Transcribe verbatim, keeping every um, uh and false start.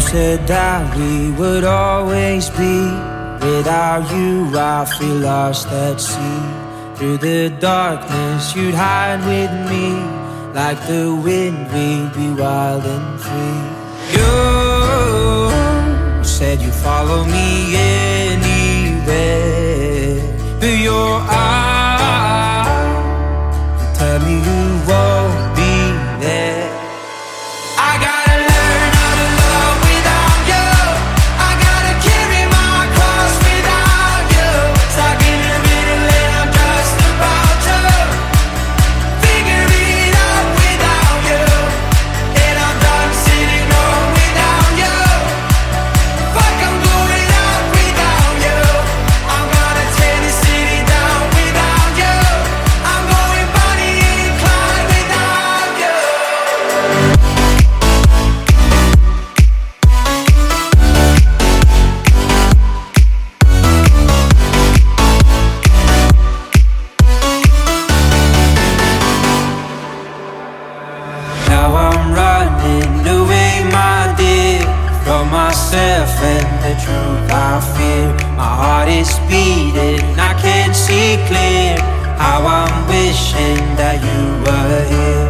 said that we would always be. Without you I feel lost at sea. Through the darkness you'd hide with me. Like the wind we'd be wild and free. You said you'd follow me anywhere. But your eyes tell me you won't be there. I gotta learn how to love without you. I gotta carry my cross without you. Stuck in the middle and I'm just about to figure it out without you. And I'm done sitting home without you. Fuck, I'm going out without you. I'm gonna tear the city down without you. I'm going Bonnie and Clyde without you. Now I'm running away, my dear, from myself and the truth I fear. My heart is beating, I can't see clear. How I'm wishing that you were here.